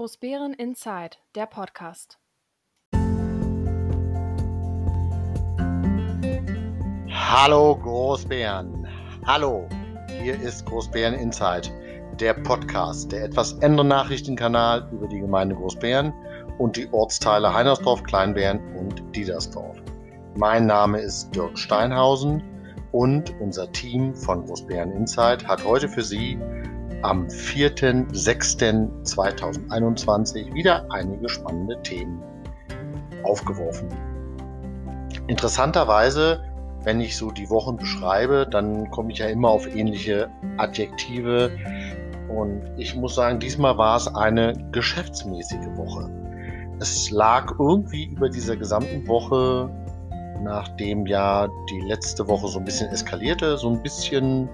Großbären Inside, der Podcast. Hallo Großbären, hallo, hier ist Großbären Inside, der Podcast, der etwas andere Nachrichtenkanal über die Gemeinde Großbären und die Ortsteile Heinersdorf, Kleinbären und Diedersdorf. Mein Name ist Dirk Steinhausen und unser Team von Großbären Inside hat heute für Sie am 4.6.2021 wieder einige spannende Themen aufgeworfen. Interessanterweise, wenn ich so die Wochen beschreibe, dann komme ich ja immer auf ähnliche Adjektive und ich muss sagen, diesmal war es eine geschäftsmäßige Woche. Es lag irgendwie über dieser gesamten Woche, nachdem ja die letzte Woche so ein bisschen eskalierte, so ein bisschen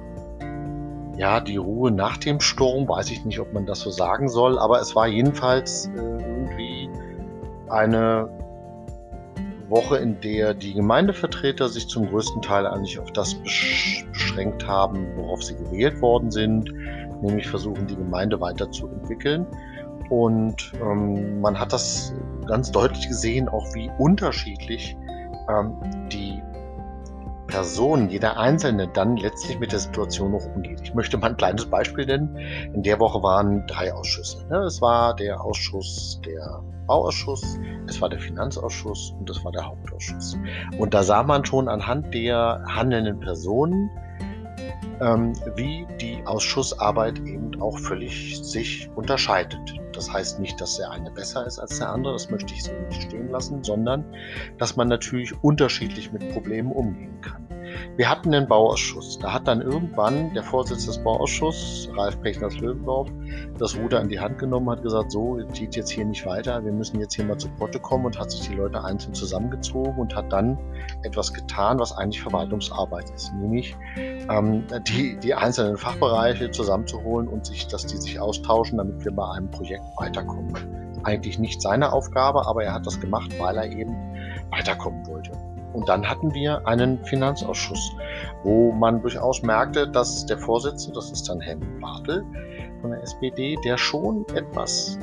die Ruhe nach dem Sturm, weiß ich nicht, ob man das so sagen soll, aber es war jedenfalls irgendwie eine Woche, in der die Gemeindevertreter sich zum größten Teil eigentlich auf das beschränkt haben, worauf sie gewählt worden sind, nämlich versuchen, die Gemeinde weiterzuentwickeln. Und man hat das ganz deutlich gesehen, auch wie unterschiedlich die Person, jeder Einzelne dann letztlich mit der Situation noch umgeht. Ich möchte mal ein kleines Beispiel nennen. In der Woche waren 3 Ausschüsse. Es war der Ausschuss, der Bauausschuss, es war der Finanzausschuss und es war der Hauptausschuss. Und da sah man schon anhand der handelnden Personen, wie die Ausschussarbeit eben auch völlig sich unterscheidet. Das heißt nicht, dass der eine besser ist als der andere, das möchte ich so nicht stehen lassen, sondern dass man natürlich unterschiedlich mit Problemen umgehen kann. Wir hatten den Bauausschuss. Da hat dann irgendwann der Vorsitzende des Bauausschusses, Ralf Pechners-Löwendorf, das Ruder in die Hand genommen, hat gesagt, so, geht jetzt hier nicht weiter, wir müssen jetzt hier mal zu Potte kommen und hat sich die Leute einzeln zusammengezogen und hat dann etwas getan, was eigentlich Verwaltungsarbeit ist, nämlich die einzelnen Fachbereiche zusammenzuholen und dass die sich austauschen, damit wir bei einem Projekt weiterkommen. Eigentlich nicht seine Aufgabe, aber er hat das gemacht, weil er eben weiterkommen wollte. Und dann hatten wir einen Finanzausschuss, wo man durchaus merkte, dass der Vorsitzende, das ist dann Helmut Bartel von der SPD, der schon etwas,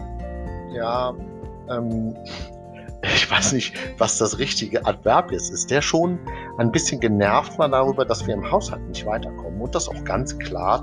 ich weiß nicht, was das richtige Adverb jetzt ist, der schon ein bisschen genervt war darüber, dass wir im Haushalt nicht weiterkommen und das auch ganz klar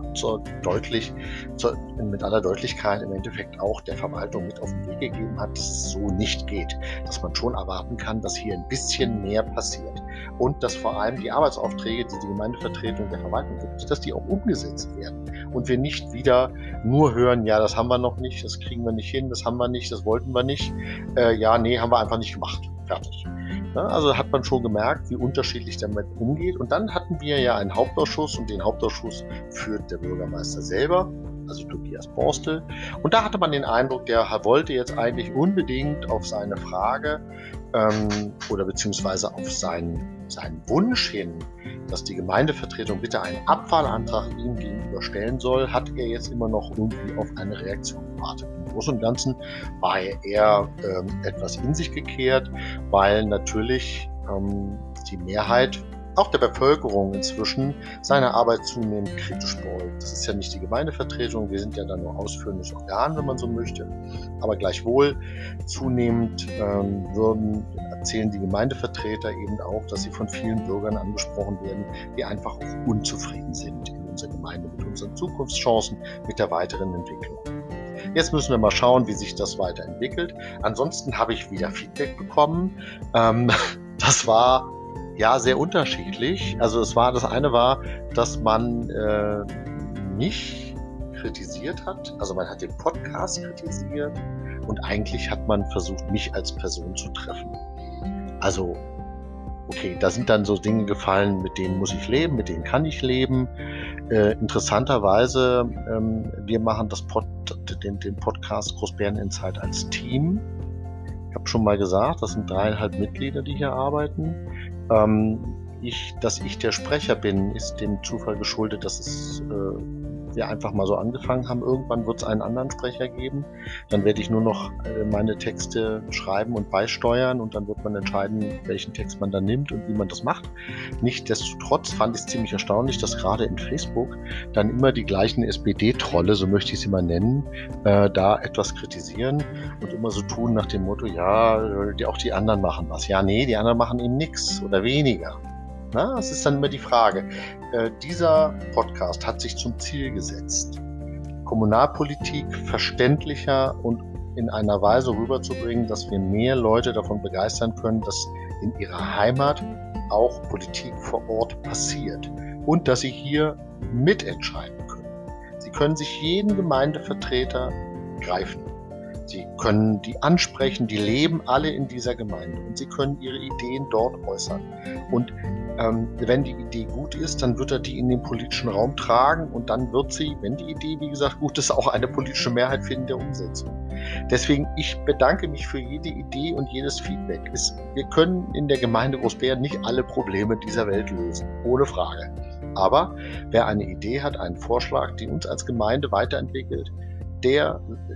mit aller Deutlichkeit im Endeffekt auch der Verwaltung mit auf den Weg gegeben hat, dass es so nicht geht, dass man schon erwarten kann, dass hier ein bisschen mehr passiert und dass vor allem die Arbeitsaufträge, die die Gemeindevertretung der Verwaltung gibt, dass die auch umgesetzt werden und wir nicht wieder nur hören, ja, das haben wir noch nicht, das kriegen wir nicht hin, das haben wir nicht, das wollten wir nicht, haben wir einfach nicht gemacht. Fertig. Also hat man schon gemerkt, wie unterschiedlich damit umgeht. Und dann hatten wir ja einen Hauptausschuss und den Hauptausschuss führt der Bürgermeister selber, also Tobias Borstel. Und da hatte man den Eindruck, der wollte jetzt eigentlich unbedingt auf seine Frage oder beziehungsweise auf seinen Wunsch hin, dass die Gemeindevertretung bitte einen Abwahlantrag ihm gegenüber stellen soll, hat er jetzt immer noch irgendwie auf eine Reaktion gewartet. Im Großen und Ganzen war er eher etwas in sich gekehrt, weil natürlich die Mehrheit auch der Bevölkerung inzwischen seine Arbeit zunehmend kritisch beäugt. Das ist ja nicht die Gemeindevertretung, wir sind ja dann nur ausführendes Organ, wenn man so möchte. Aber gleichwohl zunehmend erzählen die Gemeindevertreter eben auch, dass sie von vielen Bürgern angesprochen werden, die einfach auch unzufrieden sind in unserer Gemeinde mit unseren Zukunftschancen, mit der weiteren Entwicklung. Jetzt müssen wir mal schauen, wie sich das weiterentwickelt. Ansonsten habe ich wieder Feedback bekommen. Das war sehr unterschiedlich. Also das eine war, dass man mich kritisiert hat. Also man hat den Podcast kritisiert und eigentlich hat man versucht, mich als Person zu treffen. Also, okay, da sind dann so Dinge gefallen, mit denen muss ich leben, mit denen kann ich leben. Interessanterweise, wir machen den Podcast Großbären Inside als Team. Ich habe schon mal gesagt, das sind 3,5 Mitglieder, die hier arbeiten. Dass ich der Sprecher bin, ist dem Zufall geschuldet, dass es wir einfach mal so angefangen haben. Irgendwann wird es einen anderen Sprecher geben. Dann werde ich nur noch meine Texte schreiben und beisteuern und dann wird man entscheiden, welchen Text man dann nimmt und wie man das macht. Nichtsdestotrotz fand ich es ziemlich erstaunlich, dass gerade in Facebook dann immer die gleichen SPD-Trolle, so möchte ich sie mal nennen, da etwas kritisieren und immer so tun nach dem Motto, ja, auch die anderen machen was. Ja, nee, die anderen machen eben nichts oder weniger. Na, es ist dann immer die Frage. Dieser Podcast hat sich zum Ziel gesetzt, Kommunalpolitik verständlicher und in einer Weise rüberzubringen, dass wir mehr Leute davon begeistern können, dass in ihrer Heimat auch Politik vor Ort passiert und dass sie hier mitentscheiden können. Sie können sich jeden Gemeindevertreter greifen. Sie können die ansprechen, die leben alle in dieser Gemeinde und sie können ihre Ideen dort äußern. Und wenn die Idee gut ist, dann wird er die in den politischen Raum tragen und dann wird sie, wenn die Idee, wie gesagt, gut ist, auch eine politische Mehrheit finden der Umsetzung. Deswegen, ich bedanke mich für jede Idee und jedes Feedback. Wir können in der Gemeinde Großbären nicht alle Probleme dieser Welt lösen, ohne Frage. Aber wer eine Idee hat, einen Vorschlag, die uns als Gemeinde weiterentwickelt, der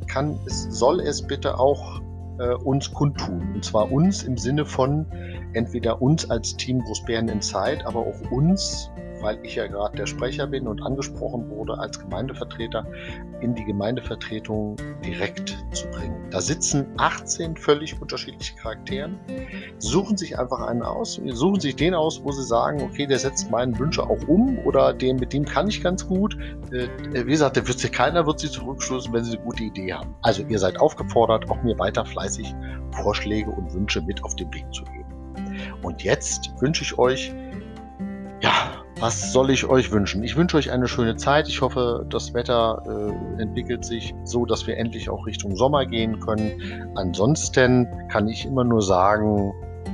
soll es bitte auch uns kundtun. Und zwar uns im Sinne von entweder uns als Team Großbären Inside, aber auch uns, weil ich ja gerade der Sprecher bin und angesprochen wurde, als Gemeindevertreter in die Gemeindevertretung direkt zu bringen. Da sitzen 18 völlig unterschiedliche Charakteren, suchen sich einfach einen aus, suchen sich den aus, wo sie sagen, okay, der setzt meine Wünsche auch um oder mit dem kann ich ganz gut. Wie gesagt, keiner wird sie zurückstoßen, wenn sie eine gute Idee haben. Also ihr seid aufgefordert, auch mir weiter fleißig Vorschläge und Wünsche mit auf den Weg zu geben. Und jetzt wünsche ich euch, ja, was soll ich euch wünschen? Ich wünsche euch eine schöne Zeit. Ich hoffe, das Wetter entwickelt sich so, dass wir endlich auch Richtung Sommer gehen können. Ansonsten kann ich immer nur sagen,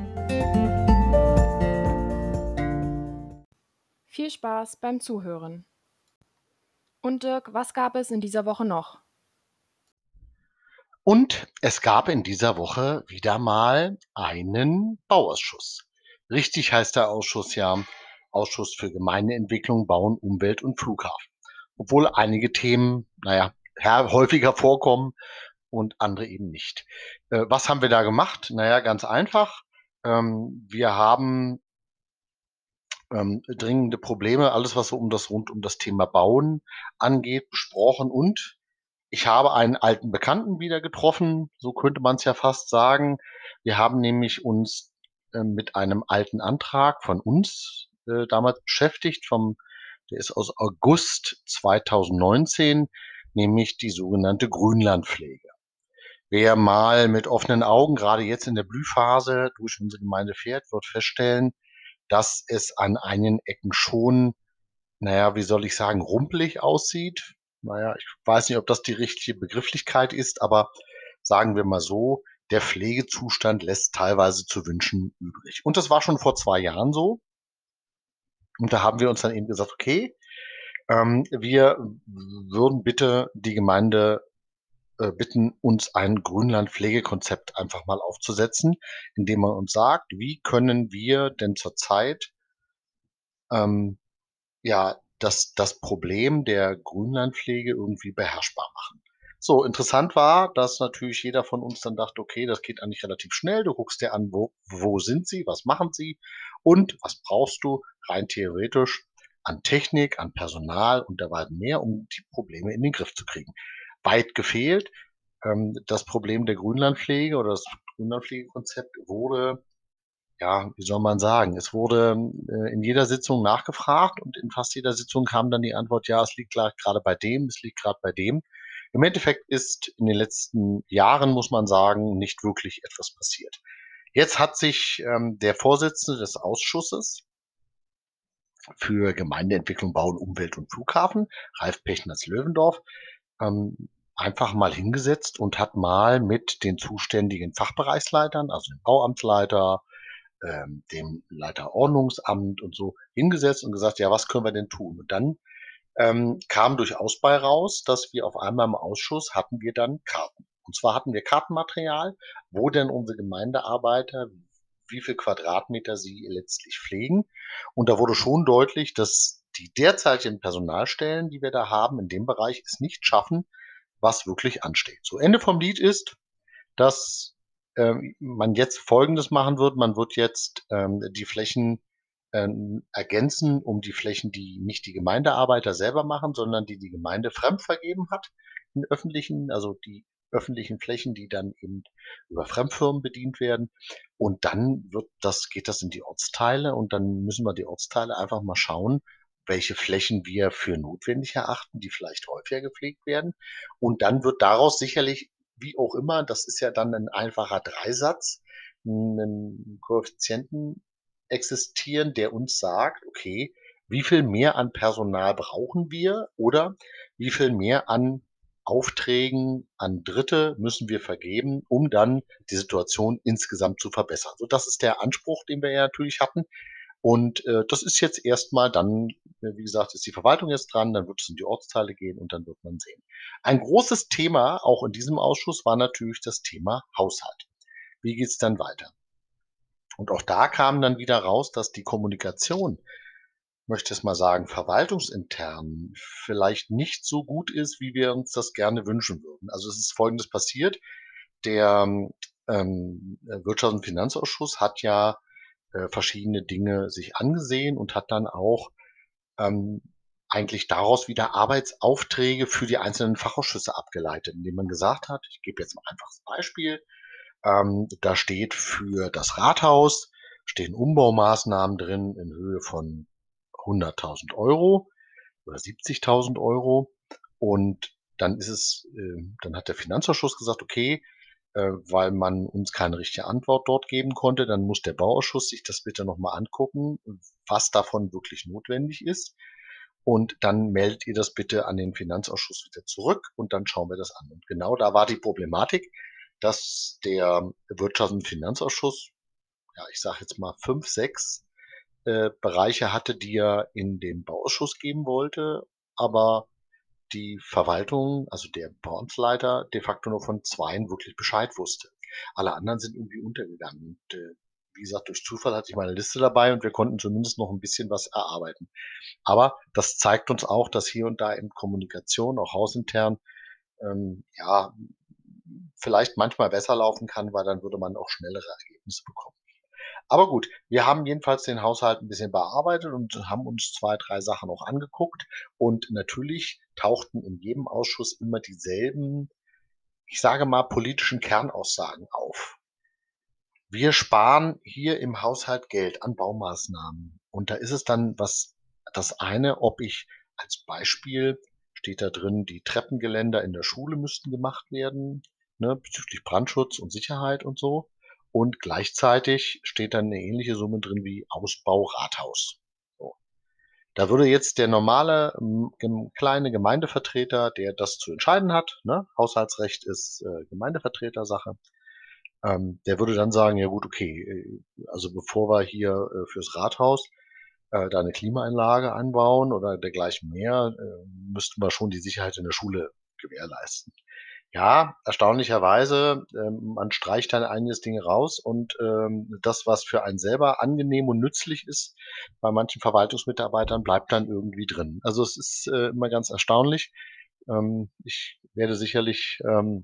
Viel Spaß beim Zuhören. Und Dirk, was gab es in dieser Woche noch? und es gab in dieser Woche wieder mal einen Bauausschuss. Richtig heißt der Ausschuss ja Ausschuss für Gemeindeentwicklung, Bauen, Umwelt und Flughafen. Obwohl einige Themen, häufiger vorkommen und andere eben nicht. Was haben wir da gemacht? Naja, ganz einfach. Wir haben dringende Probleme, alles was so rund um das Thema Bauen angeht, besprochen und ich habe einen alten Bekannten wieder getroffen, so könnte man es ja fast sagen. Wir haben nämlich uns mit einem alten Antrag von uns damals beschäftigt, der ist aus August 2019, nämlich die sogenannte Grünlandpflege. Wer mal mit offenen Augen, gerade jetzt in der Blühphase, durch unsere Gemeinde fährt, wird feststellen, dass es an einigen Ecken schon, naja, wie soll ich sagen, rumpelig aussieht. Naja, ich weiß nicht, ob das die richtige Begrifflichkeit ist, aber sagen wir mal so, der Pflegezustand lässt teilweise zu wünschen übrig. Und das war schon vor 2 Jahren so. Und da haben wir uns dann eben gesagt, okay, wir würden bitte die Gemeinde bitten, uns ein Grünlandpflegekonzept einfach mal aufzusetzen, indem man uns sagt, wie können wir denn zurzeit ähm, ja, das Problem der Grünlandpflege irgendwie beherrschbar machen. So, interessant war, dass natürlich jeder von uns dann dachte, okay, das geht eigentlich relativ schnell. Du guckst dir an, wo sind sie, was machen sie und was brauchst du rein theoretisch an Technik, an Personal und derweil mehr, um die Probleme in den Griff zu kriegen. Weit gefehlt. Das Problem der Grünlandpflege oder das Grünlandpflegekonzept wurde, ja, wie soll man sagen? Es wurde in jeder Sitzung nachgefragt und in fast jeder Sitzung kam dann die Antwort, ja, es liegt gerade bei dem, es liegt gerade bei dem. Im Endeffekt ist in den letzten Jahren, muss man sagen, nicht wirklich etwas passiert. Jetzt hat sich der Vorsitzende des Ausschusses für Gemeindeentwicklung, Bauen, Umwelt und Flughafen, Ralf Pechners-Löwendorf, einfach mal hingesetzt und hat mal mit den zuständigen Fachbereichsleitern, also dem Bauamtsleiter, dem Leiter Ordnungsamt und so hingesetzt und gesagt, ja, was können wir denn tun? Und dann kam durchaus bei raus, dass wir auf einmal im Ausschuss hatten wir dann Karten. Und zwar hatten wir Kartenmaterial, wo denn unsere Gemeindearbeiter, wie viel Quadratmeter sie letztlich pflegen. Und da wurde schon deutlich, dass die derzeitigen Personalstellen, die wir da haben in dem Bereich, es nicht schaffen, was wirklich ansteht. So, Ende vom Lied ist, dass man jetzt Folgendes machen wird. Man wird jetzt die Flächen ergänzen um die Flächen, die nicht die Gemeindearbeiter selber machen, sondern die die Gemeinde fremd vergeben hat in öffentlichen, also die öffentlichen Flächen, die dann eben über Fremdfirmen bedient werden. Und dann geht das in die Ortsteile und dann müssen wir die Ortsteile einfach mal schauen, welche Flächen wir für notwendig erachten, die vielleicht häufiger gepflegt werden. Und dann wird daraus sicherlich, wie auch immer, das ist ja dann ein einfacher Dreisatz, einen Koeffizienten existieren, der uns sagt, okay, wie viel mehr an Personal brauchen wir oder wie viel mehr an Aufträgen an Dritte müssen wir vergeben, um dann die Situation insgesamt zu verbessern. So, das ist der Anspruch, den wir ja natürlich hatten. Und das ist jetzt erstmal dann, wie gesagt, ist die Verwaltung jetzt dran, dann wird es in die Ortsteile gehen und dann wird man sehen. Ein großes Thema, auch in diesem Ausschuss, war natürlich das Thema Haushalt. Wie geht's dann weiter? Und auch da kam dann wieder raus, dass die Kommunikation, möchte es mal sagen, verwaltungsintern vielleicht nicht so gut ist, wie wir uns das gerne wünschen würden. Also es ist Folgendes passiert. Der Wirtschafts- und Finanzausschuss hat ja verschiedene Dinge sich angesehen und hat dann auch ähm, eigentlich daraus wieder Arbeitsaufträge für die einzelnen Fachausschüsse abgeleitet, indem man gesagt hat, ich gebe jetzt mal ein einfaches Beispiel, da steht für das Rathaus stehen Umbaumaßnahmen drin in Höhe von 100.000 € oder 70.000 € und dann hat der Finanzausschuss gesagt, okay, weil man uns keine richtige Antwort dort geben konnte, dann muss der Bauausschuss sich das bitte noch mal angucken, was davon wirklich notwendig ist. Und dann meldet ihr das bitte an den Finanzausschuss wieder zurück und dann schauen wir das an. Und genau da war die Problematik, dass der Wirtschafts- und Finanzausschuss, ja, ich sage jetzt mal 5, 6 Bereiche hatte, die er in den Bauausschuss geben wollte, aber die Verwaltung, also der Bauamtsleiter, de facto nur von zweien wirklich Bescheid wusste. Alle anderen sind irgendwie untergegangen. Und wie gesagt, durch Zufall hatte ich meine Liste dabei und wir konnten zumindest noch ein bisschen was erarbeiten. Aber das zeigt uns auch, dass hier und da in Kommunikation, auch hausintern, ja, vielleicht manchmal besser laufen kann, weil dann würde man auch schnellere Ergebnisse bekommen. Aber gut, wir haben jedenfalls den Haushalt ein bisschen bearbeitet und haben uns 2, 3 Sachen auch angeguckt. Und natürlich tauchten in jedem Ausschuss immer dieselben, ich sage mal, politischen Kernaussagen auf. Wir sparen hier im Haushalt Geld an Baumaßnahmen. Und da ist es dann das eine, ob ich als Beispiel steht da drin, die Treppengeländer in der Schule müssten gemacht werden, ne, bezüglich Brandschutz und Sicherheit und so. Und gleichzeitig steht dann eine ähnliche Summe drin wie Ausbau Rathaus. So. Da würde jetzt der normale kleine Gemeindevertreter, der das zu entscheiden hat, ne, Haushaltsrecht ist Gemeindevertretersache, der würde dann sagen, ja gut, okay, also bevor wir hier fürs Rathaus da eine Klimaanlage einbauen oder dergleichen mehr, müssten wir schon die Sicherheit in der Schule gewährleisten. Ja, erstaunlicherweise, man streicht dann einiges Dinge raus und das, was für einen selber angenehm und nützlich ist, bei manchen Verwaltungsmitarbeitern bleibt dann irgendwie drin. Also es ist immer ganz erstaunlich. Ich werde sicherlich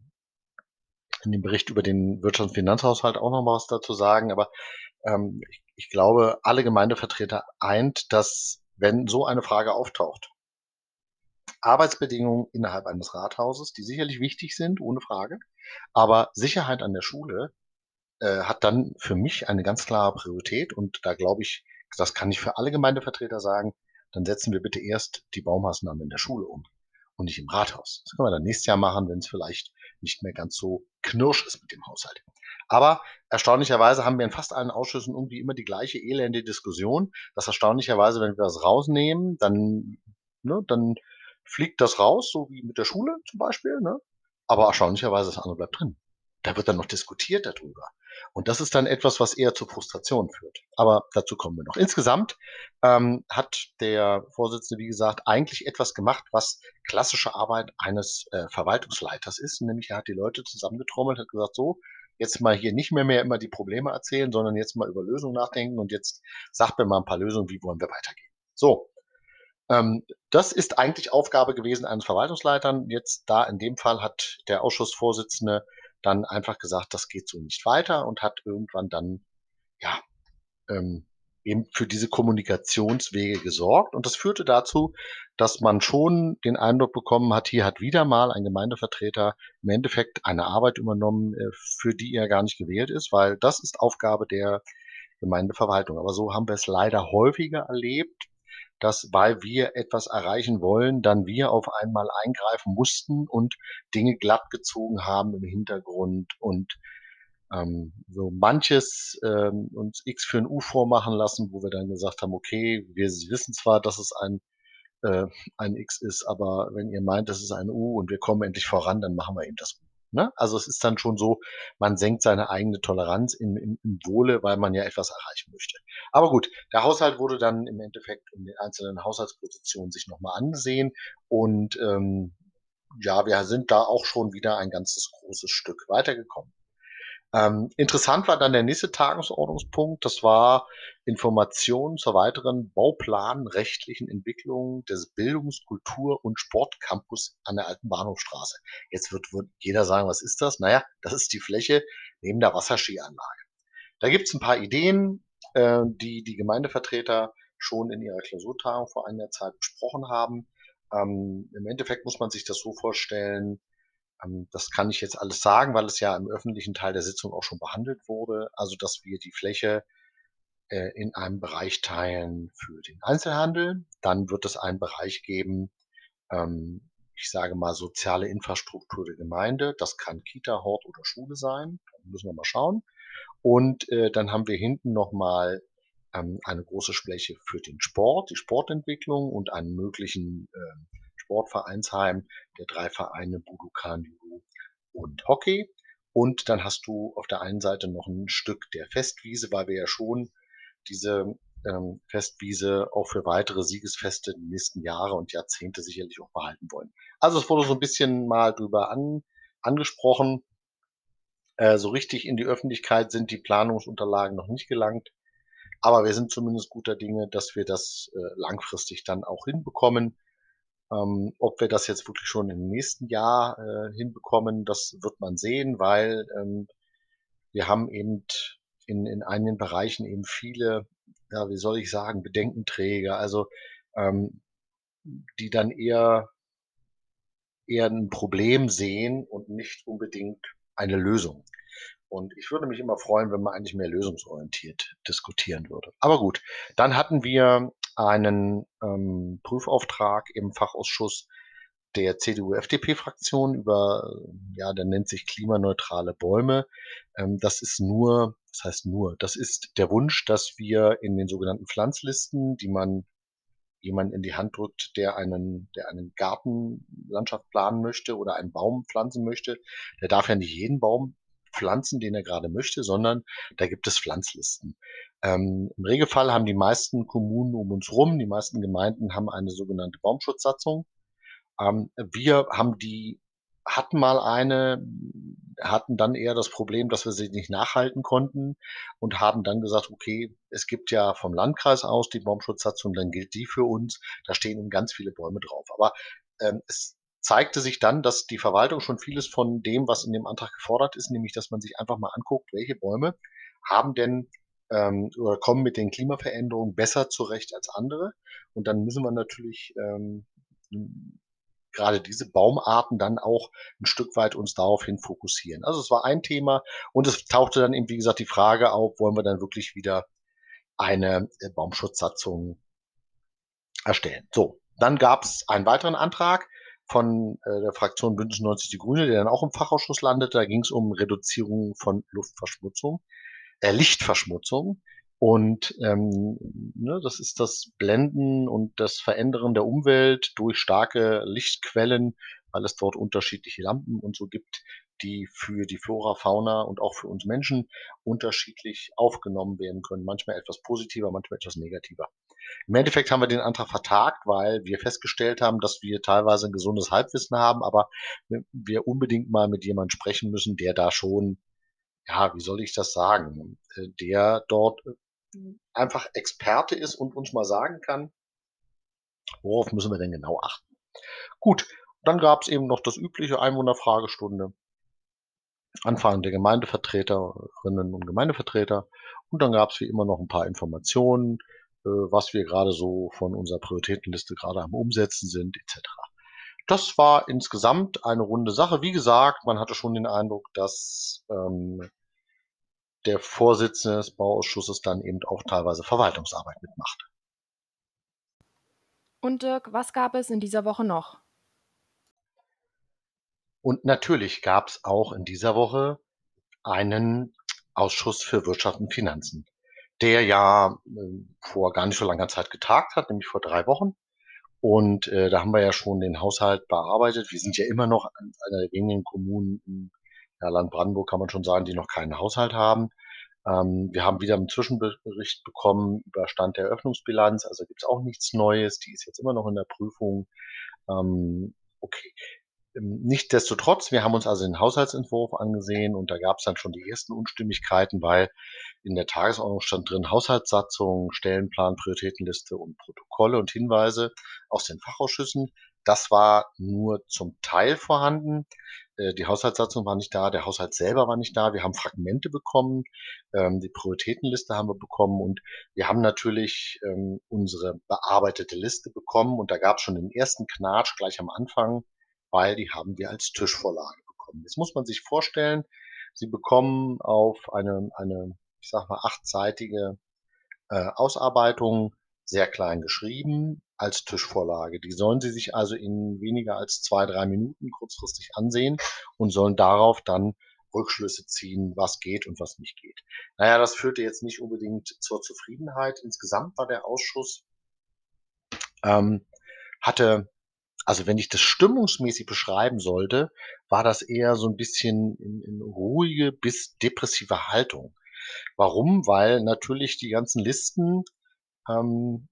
in dem Bericht über den Wirtschafts- und Finanzhaushalt auch noch mal was dazu sagen, aber ich glaube, alle Gemeindevertreter eint, dass wenn so eine Frage auftaucht, Arbeitsbedingungen innerhalb eines Rathauses, die sicherlich wichtig sind, ohne Frage, aber Sicherheit an der Schule hat dann für mich eine ganz klare Priorität und da glaube ich, das kann ich für alle Gemeindevertreter sagen, dann setzen wir bitte erst die Baumaßnahmen in der Schule um und nicht im Rathaus. Das können wir dann nächstes Jahr machen, wenn es vielleicht nicht mehr ganz so knirsch ist mit dem Haushalt. Aber erstaunlicherweise haben wir in fast allen Ausschüssen irgendwie immer die gleiche elende Diskussion, dass erstaunlicherweise, wenn wir das rausnehmen, dann fliegt das raus, so wie mit der Schule zum Beispiel, ne? Aber erstaunlicherweise das andere bleibt drin. Da wird dann noch diskutiert darüber. Und das ist dann etwas, was eher zu Frustration führt. Aber dazu kommen wir noch. Insgesamt hat der Vorsitzende, wie gesagt, eigentlich etwas gemacht, was klassische Arbeit eines Verwaltungsleiters ist. Nämlich er hat die Leute zusammengetrommelt, hat gesagt, so, jetzt mal hier nicht mehr immer die Probleme erzählen, sondern jetzt mal über Lösungen nachdenken und jetzt sagt mir mal ein paar Lösungen, wie wollen wir weitergehen. So, Das ist eigentlich Aufgabe gewesen eines Verwaltungsleitern. Jetzt da in dem Fall hat der Ausschussvorsitzende dann einfach gesagt, das geht so nicht weiter und hat irgendwann dann, ja, ähm, eben für diese Kommunikationswege gesorgt. Und das führte dazu, dass man schon den Eindruck bekommen hat, hier hat wieder mal ein Gemeindevertreter im Endeffekt eine Arbeit übernommen, für die er gar nicht gewählt ist, weil das ist Aufgabe der Gemeindeverwaltung. Aber so haben wir es leider häufiger erlebt, dass, weil wir etwas erreichen wollen, dann wir auf einmal eingreifen mussten und Dinge glattgezogen haben im Hintergrund und so manches uns X für ein U vormachen lassen, wo wir dann gesagt haben: „Okay, wir wissen zwar, dass es äh, ein X ist, aber wenn ihr meint, das ist ein U und wir kommen endlich voran, dann machen wir eben das U“, ne? Also, es ist dann schon so, man senkt seine eigene Toleranz im Wohle, weil man ja etwas erreichen möchte. Aber gut, der Haushalt wurde dann im Endeffekt in den einzelnen Haushaltspositionen sich noch mal angesehen und, ja, wir sind da auch schon wieder ein ganzes großes Stück weitergekommen. Interessant war dann der nächste Tagesordnungspunkt. Das war Informationen zur weiteren bauplanrechtlichen Entwicklung des Bildungs-, Kultur- und Sportcampus an der Alten Bahnhofstraße. Jetzt wird jeder sagen: „Was ist das?“ Na ja, das ist die Fläche neben der Wasserskianlage. Da gibt's ein paar Ideen, die die Gemeindevertreter schon in ihrer Klausurtagung vor einiger Zeit besprochen haben. Im Endeffekt muss man sich das so vorstellen, das kann ich jetzt alles sagen, weil es ja im öffentlichen Teil der Sitzung auch schon behandelt wurde. Also, dass wir die Fläche, in einem Bereich teilen für den Einzelhandel. Dann wird es einen Bereich geben, ich sage mal, soziale Infrastruktur der Gemeinde. Das kann Kita, Hort oder Schule sein. Da müssen wir mal schauen. Und, dann haben wir hinten noch mal, eine große Fläche für den Sport, die Sportentwicklung und einen möglichen, Sportvereinsheim der 3 Vereine Budokan, Judo und Hockey. Und dann hast du auf der einen Seite noch ein Stück der Festwiese, weil wir ja schon diese, Festwiese auch für weitere Siegesfeste die nächsten Jahre und Jahrzehnte sicherlich auch behalten wollen. Also, es wurde so ein bisschen mal drüber angesprochen. So richtig in die Öffentlichkeit sind die Planungsunterlagen noch nicht gelangt, aber wir sind zumindest guter Dinge, dass wir das, langfristig dann auch hinbekommen. Ob wir das jetzt wirklich schon im nächsten Jahr, hinbekommen, das wird man sehen, weil, wir haben eben in einigen Bereichen eben viele, ja, wie soll ich sagen, Bedenkenträger, also, ähm, die dann eher 'n Problem sehen und nicht unbedingt eine Lösung. Und ich würde mich immer freuen, wenn man eigentlich mehr lösungsorientiert diskutieren würde. Aber gut, dann hatten wir einen, Prüfauftrag im Fachausschuss der CDU-FDP-Fraktion über, ja, der nennt sich klimaneutrale Bäume. Das heißt nur, das ist der Wunsch, dass wir in den sogenannten Pflanzlisten, die man jemand in die Hand drückt, der eine Gartenlandschaft planen möchte oder einen Baum pflanzen möchte. Der darf ja nicht jeden Baum pflanzen, den er gerade möchte, sondern da gibt es Pflanzlisten. Im Regelfall haben die meisten Kommunen um uns rum, die meisten Gemeinden haben eine sogenannte Baumschutzsatzung. Wir haben die hatten mal eine, hatten dann eher das Problem, dass wir sie nicht nachhalten konnten und haben dann gesagt: „Okay, es gibt ja vom Landkreis aus die Baumschutzsatzung, dann gilt die für uns.“ Da stehen eben ganz viele Bäume drauf. Aber, es zeigte sich dann, dass die Verwaltung schon vieles von dem, was in dem Antrag gefordert ist, nämlich dass man sich einfach mal anguckt, welche Bäume haben denn, oder kommen mit den Klimaveränderungen besser zurecht als andere. Und dann müssen wir natürlich, gerade diese Baumarten dann auch ein Stück weit uns daraufhin fokussieren. Also, es war ein Thema und es tauchte dann eben, wie gesagt, die Frage auf, wollen wir dann wirklich wieder eine, Baumschutzsatzung erstellen. So, dann gab es einen weiteren Antrag von, der Fraktion Bündnis 90 Die Grüne, der dann auch im Fachausschuss landete. Da ging es um Reduzierung von Luftverschmutzung. Lichtverschmutzung. Und, ne, das ist das Blenden und das Verändern der Umwelt durch starke Lichtquellen, weil es dort unterschiedliche Lampen und so gibt, die für die Flora, Fauna und auch für uns Menschen unterschiedlich aufgenommen werden können. Manchmal etwas positiver, manchmal etwas negativer. Im Endeffekt haben wir den Antrag vertagt, weil wir festgestellt haben, dass wir teilweise 'n gesundes Halbwissen haben, aber wir unbedingt mal mit jemandem sprechen müssen, der da schon, ja, wie soll ich das sagen, der dort einfach Experte ist und uns mal sagen kann, Worauf müssen wir denn genau achten? Gut, dann gab es eben noch das übliche Einwohnerfragestunde, Anfragen der Gemeindevertreterinnen und Gemeindevertreter. Und dann gab es wie immer noch ein paar Informationen, was wir gerade so von unserer Prioritätenliste gerade am Umsetzen sind et cetera. Das war insgesamt eine runde Sache. Wie gesagt, man hatte schon den Eindruck, dass, der Vorsitzende des Bauausschusses dann eben auch teilweise Verwaltungsarbeit mitmacht. Und Dirk, was gab es in dieser Woche noch? Und natürlich gab es auch in dieser Woche einen Ausschuss für Wirtschaft und Finanzen, der ja, vor gar nicht so langer Zeit getagt hat, nämlich vor 3 Wochen. Und, da haben wir ja schon den Haushalt bearbeitet. Wir sind ja immer noch einer der wenigen Kommunen im, ja, Land Brandenburg, kann man schon sagen, die noch keinen Haushalt haben. Wir haben wieder 'n Zwischenbericht bekommen über Stand der Eröffnungsbilanz, also gibt's auch nichts Neues. Die ist jetzt immer noch in der Prüfung. Okay. Nichtsdestotrotz, wir haben uns also den Haushaltsentwurf angesehen und da gab's dann schon die ersten Unstimmigkeiten, weil in der Tagesordnung stand drin Haushaltssatzung, Stellenplan, Prioritätenliste und Protokolle und Hinweise aus den Fachausschüssen. Das war nur zum Teil vorhanden. Die Haushaltssatzung war nicht da, der Haushalt selber war nicht da. Wir haben Fragmente bekommen, die Prioritätenliste haben wir bekommen und wir haben natürlich, unsere bearbeitete Liste bekommen und da gab's schon den ersten Knatsch gleich am Anfang, weil die haben wir als Tischvorlage bekommen. Jetzt muss man sich vorstellen, Sie bekommen auf eine, ich sage mal, achtseitige, Ausarbeitung, sehr klein geschrieben, als Tischvorlage. Die sollen Sie sich also in weniger als 2, 3 Minuten kurzfristig ansehen und sollen darauf dann Rückschlüsse ziehen, was geht und was nicht geht. Na ja, das führte jetzt nicht unbedingt zur Zufriedenheit. Insgesamt war der Ausschuss, ähm, hatte, also wenn ich das stimmungsmäßig beschreiben sollte, war das eher so 'n bisschen in ruhige bis depressive Haltung. Warum? Weil natürlich die ganzen Listen, ähm,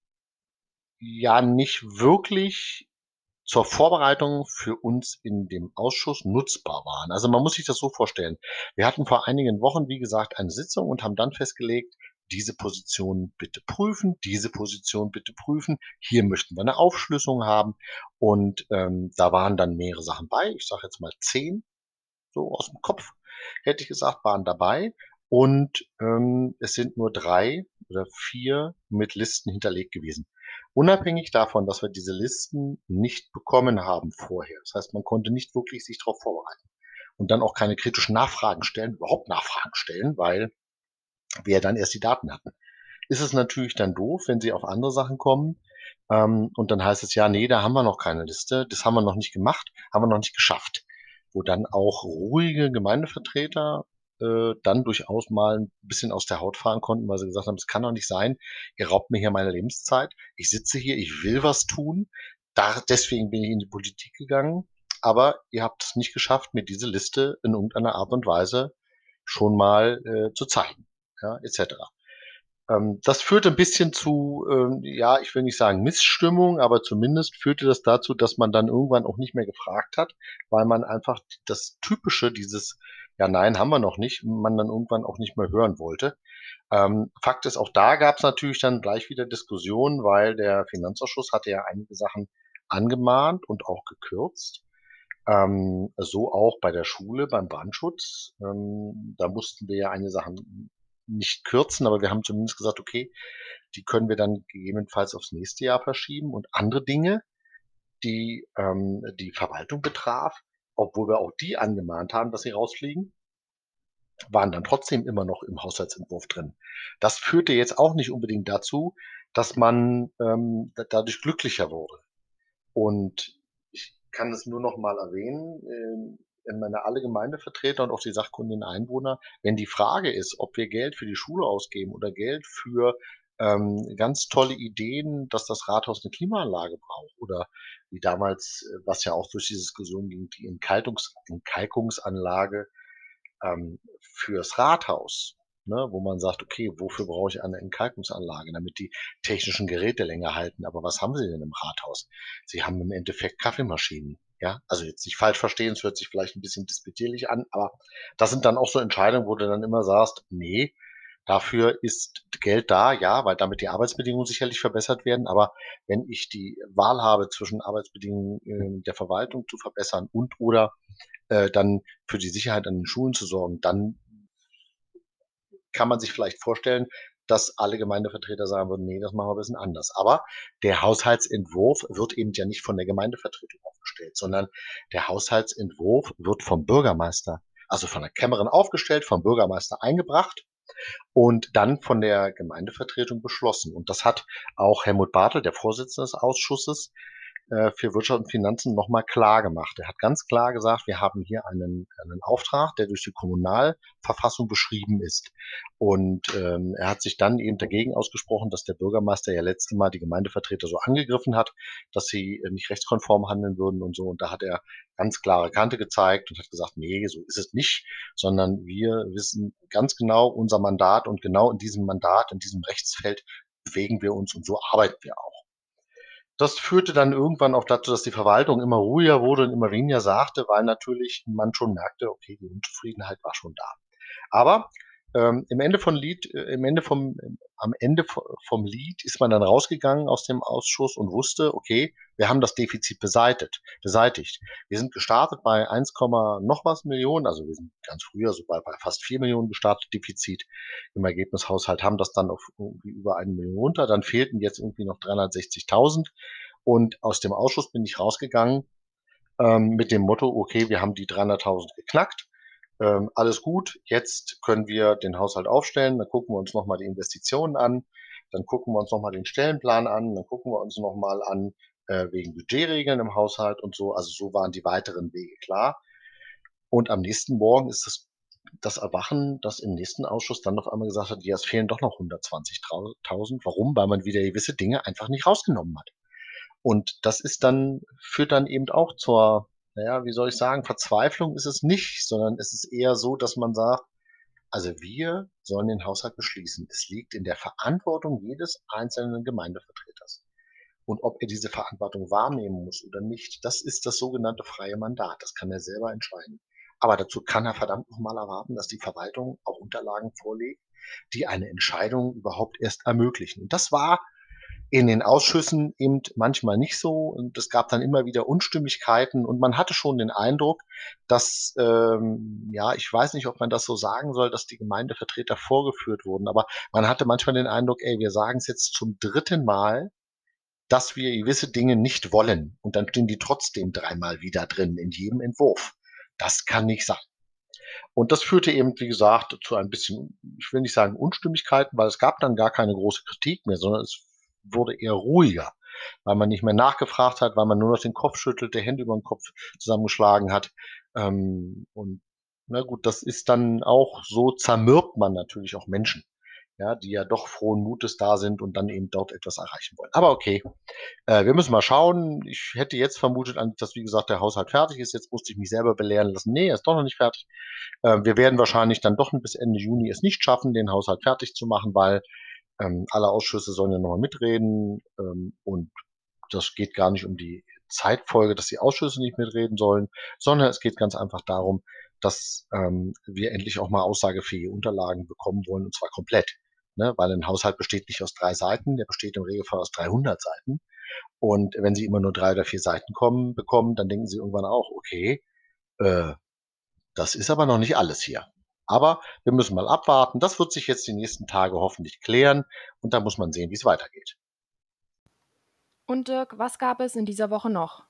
ja nicht wirklich zur Vorbereitung für uns in dem Ausschuss nutzbar waren. Also, man muss sich das so vorstellen. Wir hatten vor einigen Wochen, wie gesagt, eine Sitzung und haben dann festgelegt: „Diese Position bitte prüfen, diese Position bitte prüfen. Hier möchten wir 'ne Aufschlüsselung haben.“ Und, da waren dann mehrere Sachen bei. Ich sage jetzt mal 10, so aus dem Kopf, hätte ich gesagt, waren dabei. Und, es sind nur 3 oder 4 mit Listen hinterlegt gewesen. Unabhängig davon, dass wir diese Listen nicht bekommen haben vorher. Das heißt, man konnte nicht wirklich sich darauf vorbereiten und dann auch keine kritischen Nachfragen stellen, überhaupt Nachfragen stellen, weil wir ja dann erst die Daten hatten. Ist es natürlich dann doof, wenn Sie auf andere Sachen kommen, und dann heißt es: „Ja, ne, da haben wir noch keine Liste. Das haben wir noch nicht gemacht, haben wir noch nicht geschafft.“ Wo dann auch ruhige Gemeindevertreter, dann durchaus mal 'n bisschen aus der Haut fahren konnten, weil sie gesagt haben: „Es kann doch nicht sein, ihr raubt mir hier meine Lebenszeit. Ich sitze hier, ich will was tun. Deswegen bin ich in die Politik gegangen, aber ihr habt es nicht geschafft, mir diese Liste in irgendeiner Art und Weise schon mal, zu zeigen“, ja, et cetera. Das führte 'n bisschen zu, ja, ich will nicht sagen Missstimmung, aber zumindest führte das dazu, dass man dann irgendwann auch nicht mehr gefragt hat, weil man einfach das Typische, dieses: „Ja, nein, haben wir noch nicht“, man dann irgendwann auch nicht mehr hören wollte. Fakt ist, auch da gab's natürlich dann gleich wieder Diskussionen, weil der Finanzausschuss hatte ja einige Sachen angemahnt und auch gekürzt. So auch bei der Schule, beim Brandschutz. Da mussten wir ja einige Sachen nicht kürzen, aber wir haben zumindest gesagt: „Okay, die können wir dann gegebenenfalls aufs nächste Jahr verschieben.“ Und andere Dinge, die, die Verwaltung betraf, obwohl wir auch die angemahnt haben, dass sie rausfliegen, waren dann trotzdem immer noch im Haushaltsentwurf drin. Das führte jetzt auch nicht unbedingt dazu, dass man, dadurch glücklicher wurde. Und ich kann es nur noch mal erwähnen, ich meine, alle Gemeindevertreter und auch die sachkundigen Einwohner, wenn die Frage ist, ob wir Geld für die Schule ausgeben oder Geld für, ganz tolle Ideen, dass das Rathaus 'ne Klimaanlage braucht oder wie damals, was ja auch durch die Diskussion ging, die Entkalkungsanlage, fürs Rathaus, ne, wo man sagt: „Okay, wofür brauche ich eine Entkalkungsanlage? Damit die technischen Geräte länger halten.“ Aber was haben Sie denn im Rathaus? Sie haben im Endeffekt Kaffeemaschinen, ja? Also, jetzt nicht falsch verstehen, es hört sich vielleicht 'n bisschen despektierlich an, aber das sind dann auch so Entscheidungen, wo du dann immer sagst: „Ne, Dafür ist Geld da, ja, weil damit die Arbeitsbedingungen sicherlich verbessert werden. Aber wenn ich die Wahl habe zwischen Arbeitsbedingungen der Verwaltung zu verbessern und oder dann für die Sicherheit an den Schulen zu sorgen, dann kann man sich vielleicht vorstellen, dass alle Gemeindevertreter sagen würden, nee, das machen wir ein bisschen anders. Aber der Haushaltsentwurf wird eben ja nicht von der Gemeindevertretung aufgestellt, sondern der Haushaltsentwurf wird vom Bürgermeister, also von der Kämmerin aufgestellt, vom Bürgermeister eingebracht und dann von der Gemeindevertretung beschlossen. Und das hat auch Helmut Bartel, der Vorsitzende des Ausschusses für Wirtschaft und Finanzen, nochmal klar gemacht. Er hat ganz klar gesagt, wir haben hier einen Auftrag, der durch die Kommunalverfassung beschrieben ist. Und er hat sich dann eben dagegen ausgesprochen, dass der Bürgermeister ja letztes Mal die Gemeindevertreter so angegriffen hat, dass sie nicht rechtskonform handeln würden und so. Und da hat er ganz klare Kante gezeigt und hat gesagt, nee, so ist es nicht, sondern wir wissen ganz genau unser Mandat und genau in diesem Mandat, in diesem Rechtsfeld bewegen wir uns und so arbeiten wir auch. Das führte dann irgendwann auch dazu, dass die Verwaltung immer ruhiger wurde und immer weniger sagte, weil natürlich man schon merkte, okay, die Unzufriedenheit war schon da. Aber im Ende von Lied, im Ende vom, am Ende vom Lied ist man dann rausgegangen aus dem Ausschuss und wusste, okay, wir haben das Defizit beseitigt. Wir sind gestartet bei 1, noch was Millionen, also wir sind ganz früher so bei fast 4 Millionen gestartet Defizit im Ergebnishaushalt, haben das dann auf irgendwie über 1 Million runter, dann fehlten jetzt irgendwie noch 360.000 und aus dem Ausschuss bin ich rausgegangen mit dem Motto, okay, wir haben die 300.000 geknackt, alles gut, jetzt können wir den Haushalt aufstellen, dann gucken wir uns nochmal die Investitionen an, dann gucken wir uns nochmal den Stellenplan an, dann gucken wir uns nochmal an wegen Budgetregeln im Haushalt und so. Also so waren die weiteren Wege klar. Und am nächsten Morgen ist das Erwachen, das im nächsten Ausschuss dann auf einmal gesagt hat, ja, es fehlen doch noch 120.000. Warum? Weil man wieder gewisse Dinge einfach nicht rausgenommen hat. Und das ist dann, führt dann eben auch zur, naja, wie soll ich sagen, Verzweiflung ist es nicht, sondern es ist eher so, dass man sagt, also wir sollen den Haushalt beschließen. Es liegt in der Verantwortung jedes einzelnen Gemeindevertreters. Und ob er diese Verantwortung wahrnehmen muss oder nicht, das ist das sogenannte freie Mandat. Das kann er selber entscheiden. Aber dazu kann er verdammt nochmal erwarten, dass die Verwaltung auch Unterlagen vorlegt, die eine Entscheidung überhaupt erst ermöglichen. Und das war in den Ausschüssen eben manchmal nicht so und es gab dann immer wieder Unstimmigkeiten und man hatte schon den Eindruck, dass, ja, ich weiß nicht, ob man das so sagen soll, dass die Gemeindevertreter vorgeführt wurden, aber man hatte manchmal den Eindruck, ey, wir sagen es jetzt zum dritten Mal, dass wir gewisse Dinge nicht wollen und dann stehen die trotzdem dreimal wieder drin in jedem Entwurf. Das kann nicht sein. Und das führte eben, wie gesagt, zu ein bisschen, ich will nicht sagen Unstimmigkeiten, weil es gab dann gar keine große Kritik mehr, sondern es wurde eher ruhiger, weil man nicht mehr nachgefragt hat, weil man nur noch den Kopf schüttelte, Hände über den Kopf zusammengeschlagen hat. Und na gut, das ist dann auch so, zermürbt man natürlich auch Menschen, ja, die ja doch frohen Mutes da sind und dann eben dort etwas erreichen wollen. Aber okay, wir müssen mal schauen. Ich hätte jetzt vermutet, dass, wie gesagt, der Haushalt fertig ist. Jetzt musste ich mich selber belehren lassen. Nee, er ist doch noch nicht fertig. Wir werden wahrscheinlich dann doch bis Ende Juni es nicht schaffen, den Haushalt fertig zu machen, weil alle Ausschüsse sollen ja nochmal mitreden. Und das geht gar nicht um die Zeitfolge, dass die Ausschüsse nicht mitreden sollen, sondern es geht ganz einfach darum, dass wir endlich auch mal aussagefähige Unterlagen bekommen wollen, und zwar komplett. Ne? Weil ein Haushalt besteht nicht aus 3 Seiten, der besteht im Regelfall aus 300 Seiten. Und wenn Sie immer nur 3 oder 4 Seiten bekommen, dann denken Sie irgendwann auch, okay, äh, das ist aber noch nicht alles hier. Aber wir müssen mal abwarten. Das wird sich jetzt die nächsten Tage hoffentlich klären und dann muss man sehen, wie es weitergeht. Und Dirk, was gab es in dieser Woche noch?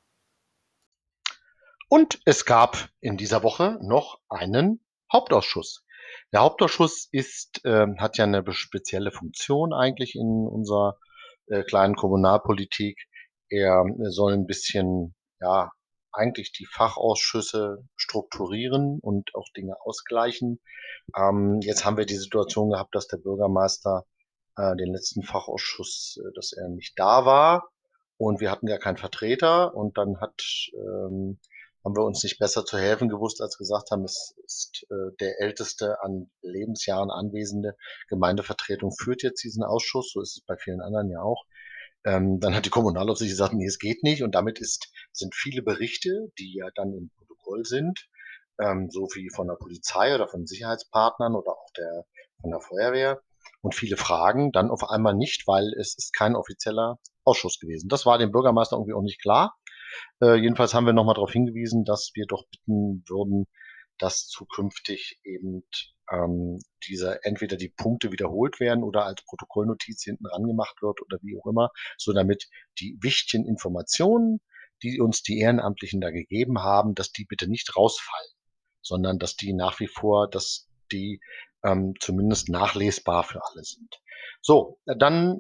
Und es gab in dieser Woche noch einen Hauptausschuss. Der Hauptausschuss hat ja eine spezielle Funktion eigentlich in unserer kleinen Kommunalpolitik. Er soll ein bisschen, ja, eigentlich die Fachausschüsse strukturieren und auch Dinge ausgleichen. Jetzt haben wir die Situation gehabt, dass der Bürgermeister den letzten Fachausschuss, dass er nicht da war und wir hatten gar keinen Vertreter und dann haben wir uns nicht besser zu helfen gewusst, als gesagt haben, es ist der älteste an Lebensjahren anwesende Gemeindevertretung führt jetzt diesen Ausschuss, so ist es bei vielen anderen ja auch. Dann hat die Kommunalaufsicht gesagt, nee, es geht nicht und damit sind viele Berichte, die ja dann im Protokoll sind, so wie von der Polizei oder von Sicherheitspartnern oder auch von der Feuerwehr, und viele Fragen dann auf einmal nicht, weil es ist kein offizieller Ausschuss gewesen. Das war dem Bürgermeister irgendwie auch nicht klar. Jedenfalls haben wir nochmal darauf hingewiesen, dass wir doch bitten würden, dass zukünftig eben diese entweder die Punkte wiederholt werden oder als Protokollnotiz hinten ran gemacht wird oder wie auch immer, so damit die wichtigen Informationen, die uns die Ehrenamtlichen da gegeben haben, dass die bitte nicht rausfallen, sondern dass die nach wie vor, dass die zumindest nachlesbar für alle sind. So, dann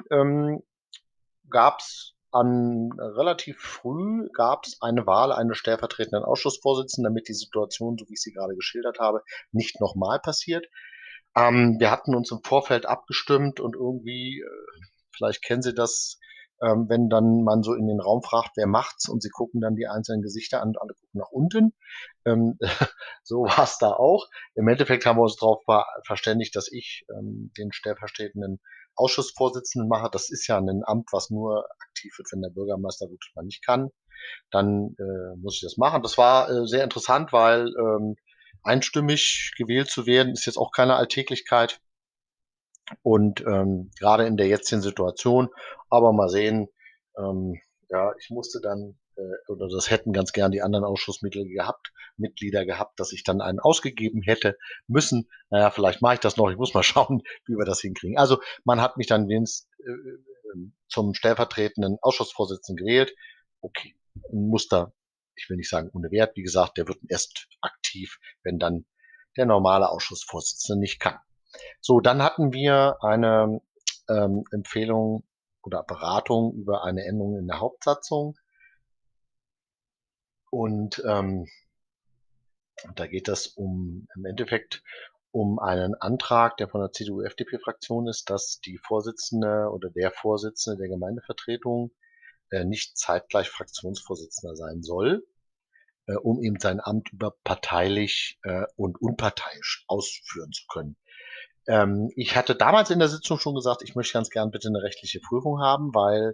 gab's relativ früh gab's eine Wahl eines stellvertretenden Ausschussvorsitzenden, damit die Situation, so wie ich sie gerade geschildert habe, nicht nochmal passiert. Wir hatten uns im Vorfeld abgestimmt und irgendwie, vielleicht kennen Sie das, wenn dann man so in den Raum fragt, wer macht's, und Sie gucken dann die einzelnen Gesichter an und alle gucken nach unten. Ähm, so war es da auch. Im Endeffekt haben wir uns darauf verständigt, dass ich den stellvertretenden Ausschussvorsitzenden mache. Das ist ja ein Amt, was nur aktiv wird, wenn der Bürgermeister wirklich mal nicht kann. Dann muss ich das machen. Das war sehr interessant, weil einstimmig gewählt zu werden, ist jetzt auch keine Alltäglichkeit. Und gerade in der jetzigen Situation, aber mal sehen, ja, ich musste dann, oder das hätten ganz gern die anderen Mitglieder gehabt, dass ich dann einen ausgegeben hätte müssen. Naja, vielleicht mache ich das noch. Ich muss mal schauen, wie wir das hinkriegen. Also man hat mich dann wenigstens zum stellvertretenden Ausschussvorsitzenden gewählt. Okay, ein Muster, ich will nicht sagen ohne Wert. Wie gesagt, der wird erst aktiv, wenn dann der normale Ausschussvorsitzende nicht kann. So, dann hatten wir eine Empfehlung oder Beratung über eine Änderung in der Hauptsatzung. Und da geht es im Endeffekt um einen Antrag, der von der CDU-FDP-Fraktion ist, dass die Vorsitzende oder der Vorsitzende der Gemeindevertretung nicht zeitgleich Fraktionsvorsitzender sein soll, um eben sein Amt überparteilich und unparteiisch ausführen zu können. Ich hatte damals in der Sitzung schon gesagt, ich möchte ganz gern bitte eine rechtliche Prüfung haben, weil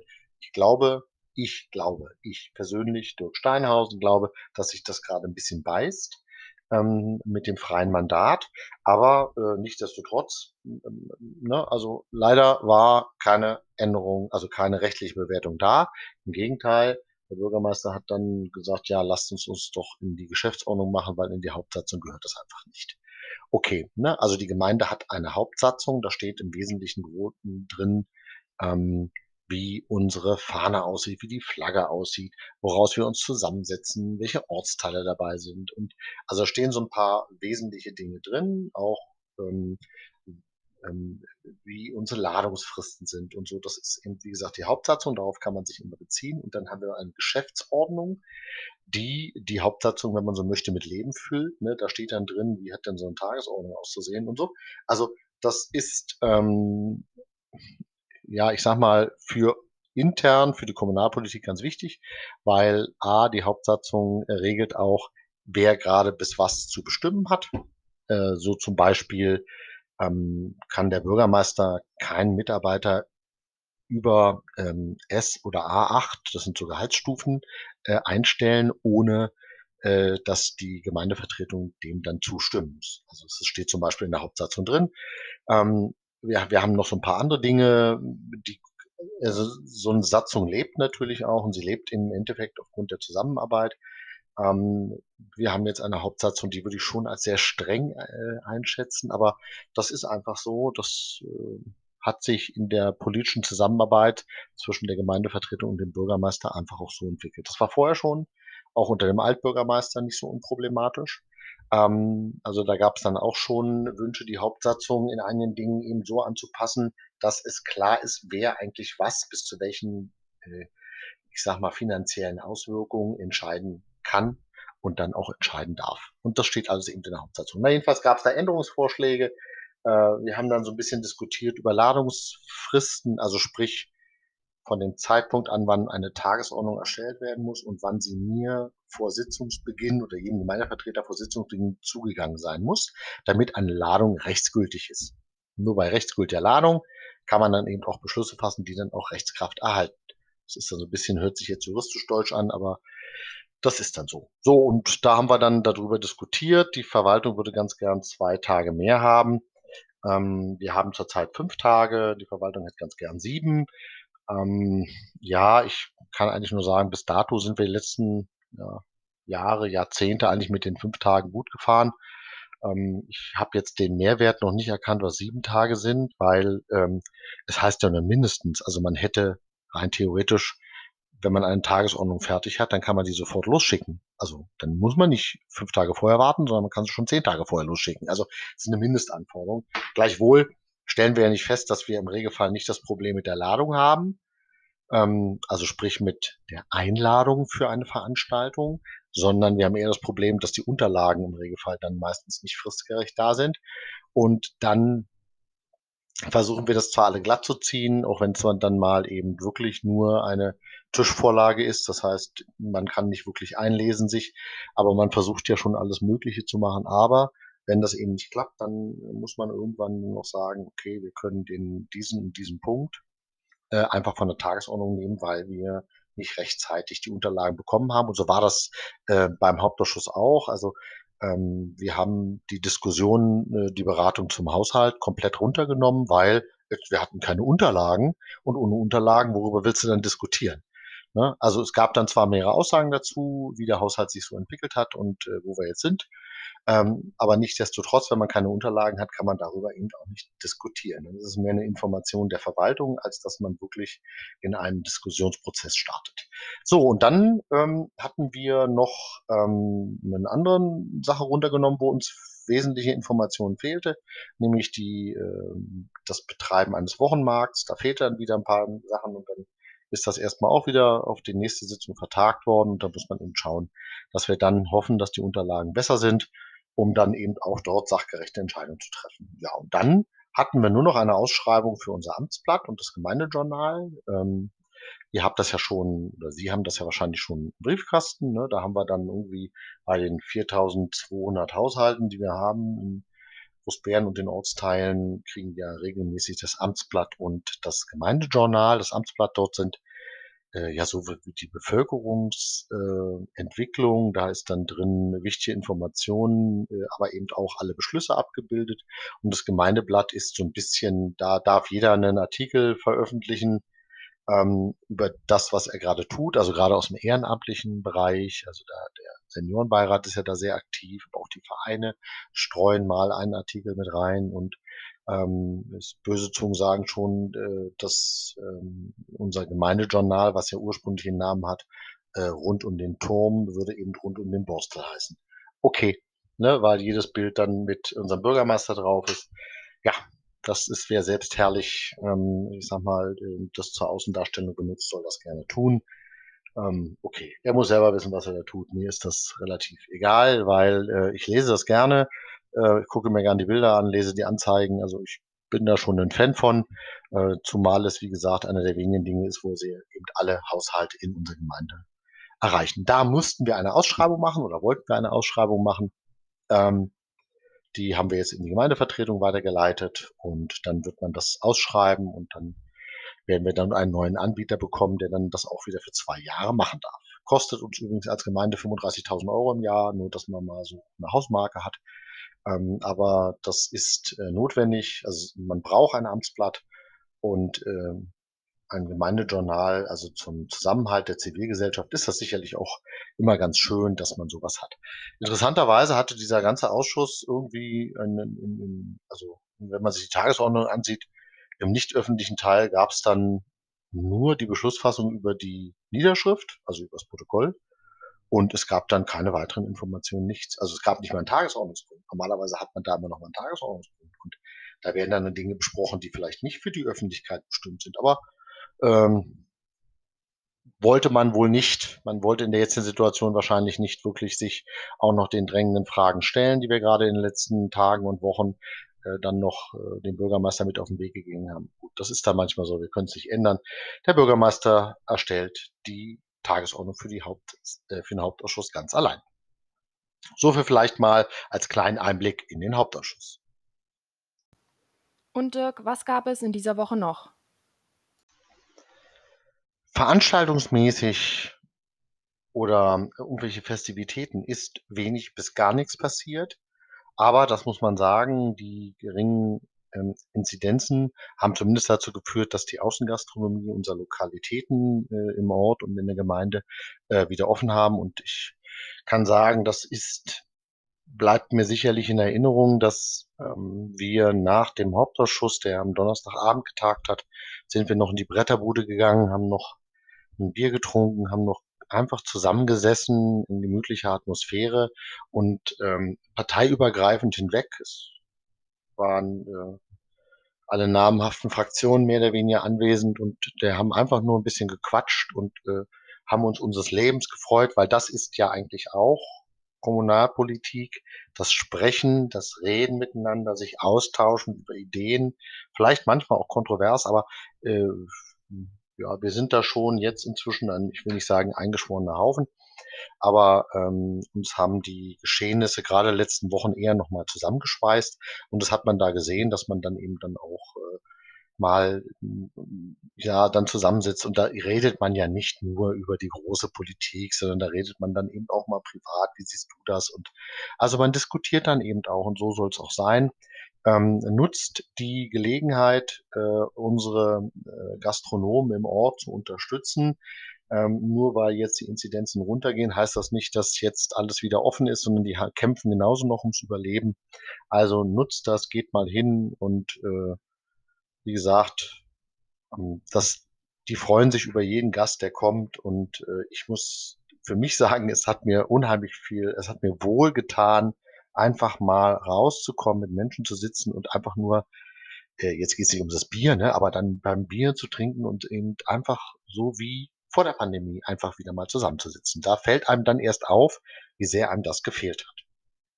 ich persönlich, Dirk Steinhausen, glaube, dass sich das gerade ein bisschen beißt mit dem freien Mandat. Aber nichtsdestotrotz, ne, also leider war keine Änderung, also keine rechtliche Bewertung da. Im Gegenteil, der Bürgermeister hat dann gesagt, ja, lasst uns doch in die Geschäftsordnung machen, weil in die Hauptsatzung gehört das einfach nicht. Okay, ne, also die Gemeinde hat eine Hauptsatzung, da steht im Wesentlichen drin, wie unsere Fahne aussieht, wie die Flagge aussieht, woraus wir uns zusammensetzen, welche Ortsteile dabei sind. Und also da stehen so ein paar wesentliche Dinge drin, auch ähm, wie unsere Ladungsfristen sind und so. Das ist eben, wie gesagt, die Hauptsatzung, darauf kann man sich immer beziehen. Und dann haben wir eine Geschäftsordnung, die Hauptsatzung, wenn man so möchte, mit Leben füllt. Ne? Da steht dann drin, wie hat denn so eine Tagesordnung auszusehen und so. Also das ist, ja, ich sag mal, für die Kommunalpolitik ganz wichtig, weil A, die Hauptsatzung regelt auch, wer gerade bis was zu bestimmen hat. So zum Beispiel kann der Bürgermeister keinen Mitarbeiter über S oder A8, das sind so Gehaltsstufen, einstellen, ohne dass die Gemeindevertretung dem dann zustimmen muss. Also es steht zum Beispiel in der Hauptsatzung drin. Wir haben noch so ein paar andere Dinge, die, also so eine Satzung lebt natürlich auch und sie lebt im Endeffekt aufgrund der Zusammenarbeit. Wir haben jetzt eine Hauptsatzung, die würde ich schon als sehr streng einschätzen, aber das ist einfach so, das hat sich in der politischen Zusammenarbeit zwischen der Gemeindevertretung und dem Bürgermeister einfach auch so entwickelt. Das war vorher schon, auch unter dem Altbürgermeister, nicht so unproblematisch. Also da gab es dann auch schon Wünsche, die Hauptsatzung in einigen Dingen eben so anzupassen, dass es klar ist, wer eigentlich was bis zu welchen, ich sag mal, finanziellen Auswirkungen entscheiden kann und dann auch entscheiden darf. Und das steht alles eben in der Hauptsatzung. Na, jedenfalls gab es da Änderungsvorschläge. Wir haben dann so ein bisschen diskutiert über Ladungsfristen, also sprich von dem Zeitpunkt an, wann eine Tagesordnung erstellt werden muss und wann sie mir vor Sitzungsbeginn oder jedem Gemeindevertreter vor Sitzungsbeginn zugegangen sein muss, damit eine Ladung rechtsgültig ist. Nur bei rechtsgültiger Ladung kann man dann eben auch Beschlüsse fassen, die dann auch Rechtskraft erhalten. Das ist dann so ein bisschen, hört sich jetzt juristisch deutsch an, aber das ist dann so. So, und da haben wir dann darüber diskutiert. Die Verwaltung würde ganz gern 2 Tage mehr haben. Wir haben zurzeit 5 Tage, die Verwaltung hätte ganz gern 7. Ja, ich kann eigentlich nur sagen, bis dato sind wir die letzten, ja, Jahre, Jahrzehnte eigentlich mit den 5 Tagen gut gefahren. Ich habe jetzt den Mehrwert noch nicht erkannt, was 7 Tage sind, weil, es heißt ja nur mindestens. Also, man hätte rein theoretisch, wenn man eine Tagesordnung fertig hat, dann kann man die sofort losschicken. Also, dann muss man nicht 5 Tage vorher warten, sondern man kann sie schon 10 Tage vorher losschicken. Also, das ist 'ne Mindestanforderung. Gleichwohl stellen wir ja nicht fest, dass wir im Regelfall nicht das Problem mit der Ladung haben, also sprich mit der Einladung für eine Veranstaltung, sondern wir haben eher das Problem, dass die Unterlagen im Regelfall dann meistens nicht fristgerecht da sind. Und dann versuchen wir das zwar alle glatt zu ziehen, auch wenn es dann mal eben wirklich nur eine Tischvorlage ist. Das heißt, man kann nicht wirklich einlesen sich, aber man versucht ja schon alles Mögliche zu machen. Aber wenn das eben nicht klappt, dann muss man irgendwann nur noch sagen, okay, wir können diesen und diesen Punkt einfach von der Tagesordnung nehmen, weil wir nicht rechtzeitig die Unterlagen bekommen haben. Und so war das beim Hauptausschuss auch. Also wir haben die Diskussion, die Beratung zum Haushalt komplett runtergenommen, weil wir hatten keine Unterlagen und ohne Unterlagen, worüber willst du dann diskutieren? Ne? Also es gab dann zwar mehrere Aussagen dazu, wie der Haushalt sich so entwickelt hat und wo wir jetzt sind. Aber nichtsdestotrotz, wenn man keine Unterlagen hat, kann man darüber eben auch nicht diskutieren. Das ist mehr eine Information der Verwaltung, als dass man wirklich in einen Diskussionsprozess startet. So, und dann hatten wir noch eine andere Sache runtergenommen, wo uns wesentliche Informationen fehlte, nämlich das Betreiben eines Wochenmarkts. Da fehlt dann wieder ein paar Sachen und dann ist das erstmal auch wieder auf die nächste Sitzung vertagt worden. Und da muss man eben schauen, dass wir dann hoffen, dass die Unterlagen besser sind, um dann eben auch dort sachgerechte Entscheidungen zu treffen. Ja, und dann hatten wir nur noch eine Ausschreibung für unser Amtsblatt und das Gemeindejournal. Ihr habt das ja schon, oder Sie haben das ja wahrscheinlich schon im Briefkasten. Ne? Da haben wir dann irgendwie bei den 4.200 Haushalten, die wir haben in Großbären und den Ortsteilen, kriegen wir regelmäßig das Amtsblatt und das Gemeindejournal. Das Amtsblatt, dort sind ja, so wie die Bevölkerungsentwicklung, Entwicklung, da ist dann drin wichtige Informationen, aber eben auch alle Beschlüsse abgebildet. Und das Gemeindeblatt ist so ein bisschen, da darf jeder einen Artikel veröffentlichen, über das, was er gerade tut, also gerade aus dem ehrenamtlichen Bereich. Also da, der Seniorenbeirat ist ja da sehr aktiv, auch die Vereine streuen mal einen Artikel mit rein und böse Zungen sagen schon, dass unser Gemeindejournal, was ja ursprünglich den Namen hat, rund um den Turm, würde eben rund um den Borstel heißen. Okay, ne, weil jedes Bild dann mit unserem Bürgermeister drauf ist. Ja, das ist, wer selbst herrlich, ich sag mal, das zur Außendarstellung benutzt, soll das gerne tun. Okay, er muss selber wissen, was er da tut. Mir ist das relativ egal, weil ich lese das gerne, ich gucke mir gerne die Bilder an, lese die Anzeigen. Also ich bin da schon ein Fan von, zumal es, wie gesagt, einer der wenigen Dinge ist, wo sie eben alle Haushalte in unserer Gemeinde erreichen. Da mussten wir eine Ausschreibung machen oder wollten wir eine Ausschreibung machen. Ähm, Die haben wir jetzt in die Gemeindevertretung weitergeleitet und dann wird man das ausschreiben und dann werden wir dann einen neuen Anbieter bekommen, der dann das auch wieder für 2 Jahre machen darf. Kostet uns übrigens als Gemeinde 35.000 Euro im Jahr, nur dass man mal so eine Hausmarke hat. Aber das ist notwendig. Also man braucht ein Amtsblatt und ein Gemeindejournal, also zum Zusammenhalt der Zivilgesellschaft, ist das sicherlich auch immer ganz schön, dass man sowas hat. Interessanterweise hatte dieser ganze Ausschuss irgendwie, also wenn man sich die Tagesordnung ansieht, im nicht öffentlichen Teil gab es dann nur die Beschlussfassung über die Niederschrift, also über das Protokoll. Und es gab dann keine weiteren Informationen, nichts. Also es gab nicht mal einen Tagesordnungspunkt. Normalerweise hat man da immer noch mal einen Tagesordnungspunkt. Und da werden dann Dinge besprochen, die vielleicht nicht für die Öffentlichkeit bestimmt sind. Aber ähm, wollte man wohl nicht. Man wollte in der jetzigen Situation wahrscheinlich nicht wirklich sich auch noch den drängenden Fragen stellen, die wir gerade in den letzten Tagen und Wochen dann noch dem Bürgermeister mit auf den Weg gegeben haben. Gut, das ist da manchmal so, wir können es nicht ändern. Der Bürgermeister erstellt die Tagesordnung für den Hauptausschuss ganz allein. So viel vielleicht mal als kleinen Einblick in den Hauptausschuss. Und Dirk, was gab es in dieser Woche noch? Veranstaltungsmäßig oder irgendwelche Festivitäten ist wenig bis gar nichts passiert. Aber das muss man sagen, die geringen Inzidenzen haben zumindest dazu geführt, dass die Außengastronomie unserer Lokalitäten im Ort und in der Gemeinde wieder offen haben. Und ich kann sagen, bleibt mir sicherlich in Erinnerung, dass wir nach dem Hauptausschuss, der am Donnerstagabend getagt hat, sind wir noch in die Bretterbude gegangen, haben noch ein Bier getrunken, haben noch einfach zusammengesessen in gemütlicher Atmosphäre und parteiübergreifend hinweg. Es waren alle namhaften Fraktionen mehr oder weniger anwesend und wir haben einfach nur ein bisschen gequatscht und haben uns unseres Lebens gefreut, weil das ist ja eigentlich auch Kommunalpolitik, das Sprechen, das Reden miteinander, sich austauschen über Ideen, vielleicht manchmal auch kontrovers, aber ja, wir sind da schon jetzt inzwischen ich will nicht sagen eingeschworener Haufen, aber uns haben die Geschehnisse gerade letzten Wochen eher nochmal zusammengeschweißt und das hat man da gesehen, dass man dann eben dann auch mal ja dann zusammensitzt und da redet man ja nicht nur über die große Politik, sondern da redet man dann eben auch mal privat, wie siehst du das? Und also man diskutiert dann eben auch und so soll es auch sein. Nutzt die Gelegenheit, unsere Gastronomen im Ort zu unterstützen. Nur weil jetzt die Inzidenzen runtergehen, heißt das nicht, dass jetzt alles wieder offen ist, sondern die kämpfen genauso noch ums Überleben. Also nutzt das, geht mal hin und wie gesagt, die freuen sich über jeden Gast, der kommt und ich muss für mich sagen, es hat mir wohl getan, einfach mal rauszukommen, mit Menschen zu sitzen und einfach nur, jetzt geht es nicht um das Bier, ne, aber dann beim Bier zu trinken und eben einfach so wie vor der Pandemie einfach wieder mal zusammenzusitzen. Da fällt einem dann erst auf, wie sehr einem das gefehlt hat.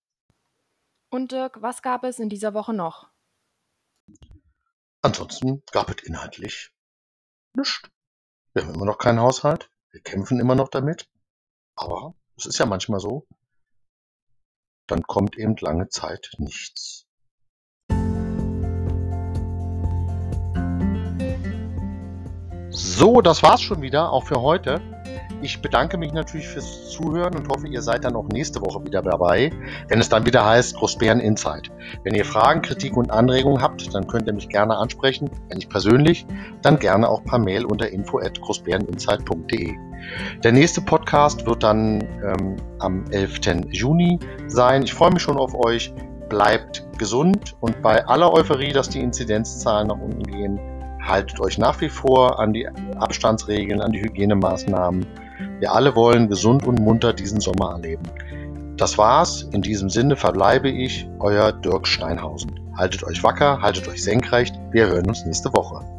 Und Dirk, was gab es in dieser Woche noch? Ansonsten gab es inhaltlich nichts. Wir haben immer noch keinen Haushalt. Wir kämpfen immer noch damit. Aber es ist ja manchmal so. Dann kommt eben lange Zeit nichts. So, das war's schon wieder, auch für heute. Ich bedanke mich natürlich fürs Zuhören und hoffe, ihr seid dann auch nächste Woche wieder dabei, wenn es dann wieder heißt Großbären Insight. Wenn ihr Fragen, Kritik und Anregungen habt, dann könnt ihr mich gerne ansprechen. Wenn nicht persönlich, dann gerne auch per Mail unter info@großbäreninsight.de. Der nächste Podcast wird dann am 11. Juni sein. Ich freue mich schon auf euch. Bleibt gesund und bei aller Euphorie, dass die Inzidenzzahlen nach unten gehen, haltet euch nach wie vor an die Abstandsregeln, an die Hygienemaßnahmen. Wir alle wollen gesund und munter diesen Sommer erleben. Das war's. In diesem Sinne verbleibe ich, euer Dirk Steinhausen. Haltet euch wacker, haltet euch senkrecht. Wir hören uns nächste Woche.